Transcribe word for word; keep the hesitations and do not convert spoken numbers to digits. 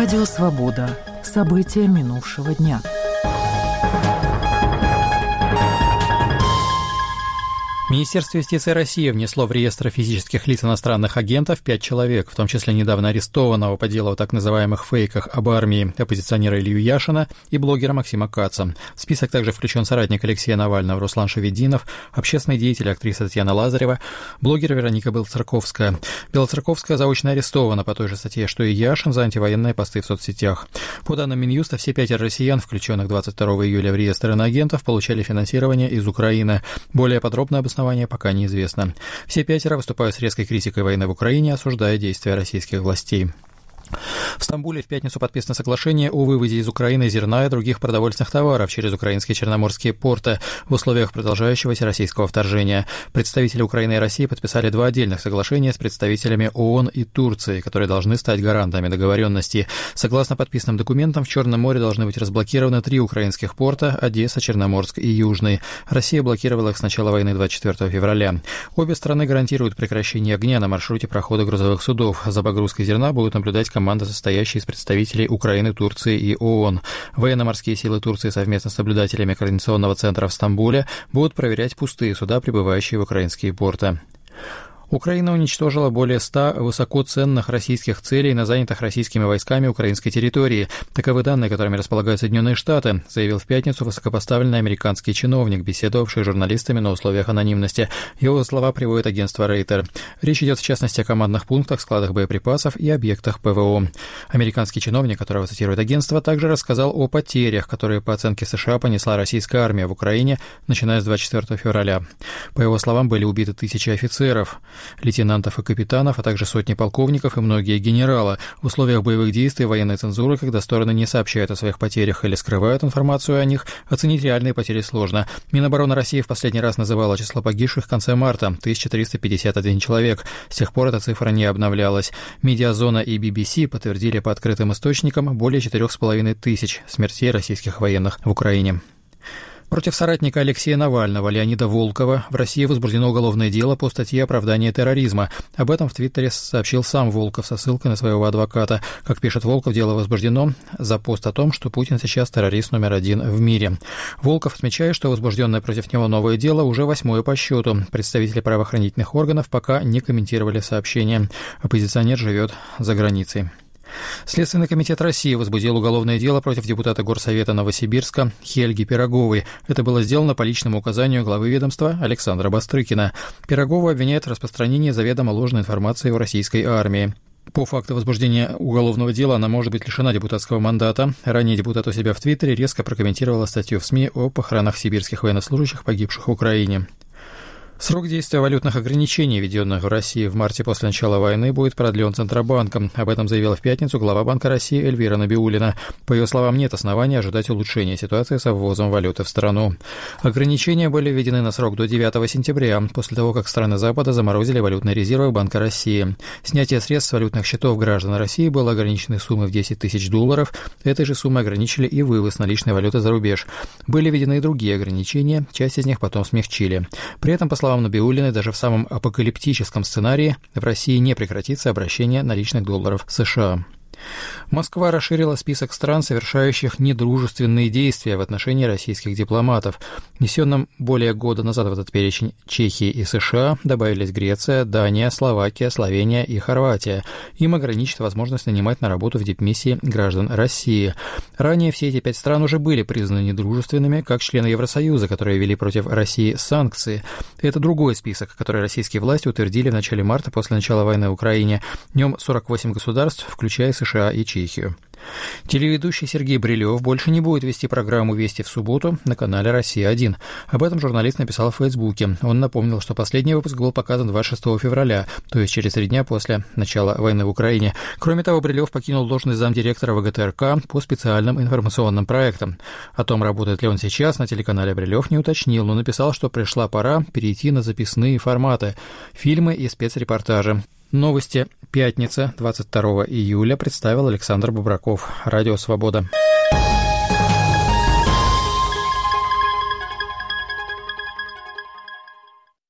Радио «Свобода». События минувшего дня. Министерство юстиции России внесло в реестр физических лиц иностранных агентов пять человек, в том числе недавно арестованного по делу о так называемых фейках об армии оппозиционера Илью Яшина и блогера Максима Каца. В список также включен соратник Алексея Навального Руслан Шевединов, общественный деятель актриса Татьяна Лазарева, блогер Вероника Белоцерковская. Белоцерковская заочно арестована по той же статье, что и Яшин, за антивоенные посты в соцсетях. По данным Минюста, все пятеро россиян, включенных двадцать второго июля в реестр иноагентов, получали финансирование из Украины. Более подробно об основании пока неизвестно. Все пятеро выступают с резкой критикой войны в Украине, осуждая действия российских властей. В Стамбуле в пятницу подписано соглашение о вывозе из Украины зерна и других продовольственных товаров через украинские черноморские порты в условиях продолжающегося российского вторжения. Представители Украины и России подписали два отдельных соглашения с представителями ООН и Турции, которые должны стать гарантами договоренности. Согласно подписанным документам, в Черном море должны быть разблокированы три украинских порта – Одесса, Черноморск и Южный. Россия блокировала их с начала войны двадцать четвёртого февраля. Обе страны гарантируют прекращение огня на маршруте прохода грузовых судов. За погрузкой зерна будут наблюдать команда, состоящая из представителей Украины, Турции и ООН. Военно-морские силы Турции совместно с наблюдателями Координационного центра в Стамбуле будут проверять пустые суда, прибывающие в украинские порты. Украина уничтожила более ста высокоценных российских целей на занятых российскими войсками украинской территории. Таковы данные, которыми располагают Соединенные Штаты, заявил в пятницу высокопоставленный американский чиновник, беседовавший с журналистами на условиях анонимности. Его слова приводит агентство Рейтер. Речь идет в частности о командных пунктах, складах боеприпасов и объектах ПВО. Американский чиновник, которого цитирует агентство, также рассказал о потерях, которые, по оценке США, понесла российская армия в Украине, начиная с двадцать четвёртого февраля. По его словам, были убиты тысячи офицеров, лейтенантов и капитанов, а также сотни полковников и многие генералы. В условиях боевых действий военной цензуры, когда стороны не сообщают о своих потерях или скрывают информацию о них, оценить реальные потери сложно. Минобороны России в последний раз называла число погибших в конце марта – тысяча триста пятьдесят один человек. С тех пор эта цифра не обновлялась. Медиазона и би би си подтвердили по открытым источникам более четырех с половиной тысяч смертей российских военных в Украине. Против соратника Алексея Навального Леонида Волкова в России возбуждено уголовное дело по статье «Оправдание терроризма». Об этом в Твиттере сообщил сам Волков со ссылкой на своего адвоката. Как пишет Волков, дело возбуждено за пост о том, что Путин сейчас террорист номер один в мире. Волков отмечает, что возбужденное против него новое дело уже восьмое по счету. Представители правоохранительных органов пока не комментировали сообщение. Оппозиционер живет за границей. Следственный комитет России возбудил уголовное дело против депутата Горсовета Новосибирска Хельги Пироговой. Это было сделано по личному указанию главы ведомства Александра Бастрыкина. Пирогову обвиняют в распространении заведомо ложной информации о российской армии. По факту возбуждения уголовного дела она может быть лишена депутатского мандата. Ранее депутат у себя в Твиттере резко прокомментировала статью в СМИ о похоронах сибирских военнослужащих, погибших в Украине. Срок действия валютных ограничений, введенных в России в марте после начала войны, будет продлен Центробанком. Об этом заявила в пятницу глава Банка России Эльвира Набиуллина. По ее словам, нет оснований ожидать улучшения ситуации со ввозом валюты в страну. Ограничения были введены на срок до девятого сентября, после того, как страны Запада заморозили валютные резервы Банка России. Снятие средств с валютных счетов граждан России было ограниченной суммой в десять тысяч долларов. Этой же суммой ограничили и вывоз наличной валюты за рубеж. Были введены и другие ограничения, часть из них потом смягчили. При этом, по словам Набиуллиной, даже в самом апокалиптическом сценарии в России не прекратится обращение наличных долларов США. Москва расширила список стран, совершающих недружественные действия в отношении российских дипломатов. Внесенным более года назад в этот перечень Чехии и США добавились Греция, Дания, Словакия, Словения и Хорватия. Им ограничат возможность нанимать на работу в дипмиссии граждан России. Ранее все эти пять стран уже были признаны недружественными, как члены Евросоюза, которые ввели против России санкции. Это другой список, который российские власти утвердили в начале марта после начала войны в Украине. В нем сорок восемь государств, включая США и Чехию. Телеведущий Сергей Брилев больше не будет вести программу «Вести в субботу» на канале «Россия один». Об этом журналист написал в Фейсбуке. Он напомнил, что последний выпуск был показан двадцать шестого февраля, то есть через три дня после начала войны в Украине. Кроме того, Брилев покинул должность замдиректора ВГТРК по специальным информационным проектам. О том, работает ли он сейчас на телеканале, Брилев не уточнил, но написал, что пришла пора перейти на записные форматы – фильмы и спецрепортажи. Новости пятница, двадцать второго июля, представил Александр Бобраков. Радио «Свобода».